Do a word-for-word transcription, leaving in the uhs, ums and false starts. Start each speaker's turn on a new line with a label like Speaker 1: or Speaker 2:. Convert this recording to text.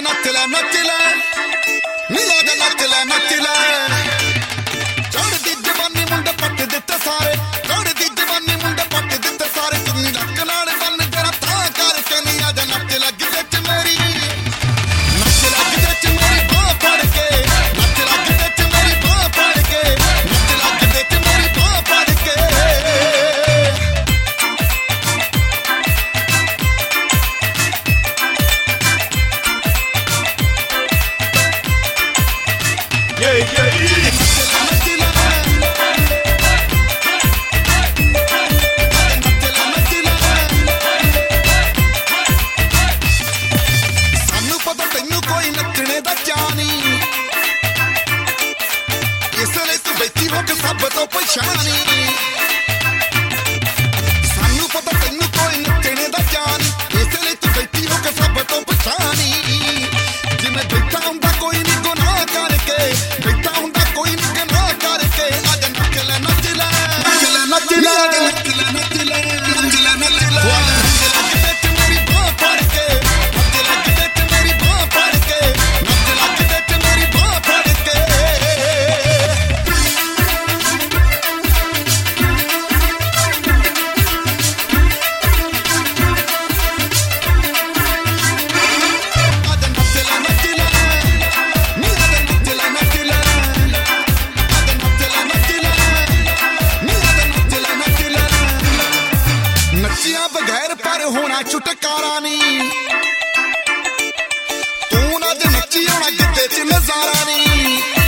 Speaker 1: ਨੱਚ ਲੈ ਨੱਚ ਲੈ ਨੀ ਆ ਜਾ ਨੱਚ ਲੈ ਨੱਚ ਲੈ ਚੜ੍ਹਦੀ ਜਵਾਨੀ ਮੁੰਡੇ ਪੱਟ ਦਿੱਤੇ ਸਾਰੇ ਚੜ੍ਹਦੀ ਜਵਾਨੀ ਮੁੰਡੇ ਪੱਟ ਦਿੱਤੇ ਸਾਰੇ ਚੁੰਨੀ ਲੱਕ ਨਾਲ ਬੰਨ ਜਰਾ ਤਾਂ ਕਰਕੇ ਨੀ ਆ ਜਾ ਨੱਚ ਲੱਗ ਵਿੱਚ ਮੇਰੀ ਨੱਚ ਲੱਗ ਵਿੱਚ ਮੇਰੀ ਬਾਹ ਫੜ ਕੇ ਨੱਚ ਲੱਗ ਵਿੱਚ ਮੇਰੀ ਬਾਹ ਫੜ ਕੇ ਨੱਚ ਲੱਗ ਵਿੱਚ ਮੇਰੀ ਬਾਹ ਫੜ ਕੇ yeah yeah ਸਭ ਤੋਂ ਪਛਾਣੀ ਸਾਨੂੰ ਪਤਾ ਤੈਨੂੰ ਕੋਈ ਨੱਚਣੇ ਦਾ ਜਾਨ ਇਸ ਲਈ ਤੂੰ ਬੈਠੀ ਹੋ ਕੇ ਸਭ ਤੋਂ ਪਛਾਣੀ ਜਿਵੇਂ ਬੈਠਾ ਹੁੰਦਾ ਕੋਈ ਨੀ ਗੁਨਾਹ ਕਰਕੇ ਬੈਠਾ ਹੁੰਦਾ ਕੋਈ ਨੀ ਗੁਨਾਹ ਕਰਕੇ ਅੱਜ ਨੱਚ ਲੈ ਨੱਚ ਲੈ ਨੱਚ ਲੈ ਨੱਚ ਲੈ ਨੱਚ ਲੈ ਨੱਚ ਲੈ ਨੱਚ ਲੈ ਨੱਚ ਲੈ ਲੱਗ ਵਿੱਚ ਮੇਰੀ ਬਾਹ ਫੜ ਕੇ ਨੱਚ ਲੱਗ ਵਿੱਚ ਮੇਰੀ ਬਾਹ ਫੜ ਕੇ ਨੱਚ ਲੱਗ ਵਿੱਚ ਮੇਰੀ ਬਾਹ ਫੜ ਕੇ ਨੱਚਿਆ ਬਗੈਰ ਪਰ ਹੋਣਾ ਛੁਟਕਾਰਾ ਨੀ ਤੂੰ ਨਾ ਜੇ ਨੱਚੀ ਆਉਣਾ ਗਿੱਧੇ ਚ ਨਜ਼ਾਰਾ ਨੀ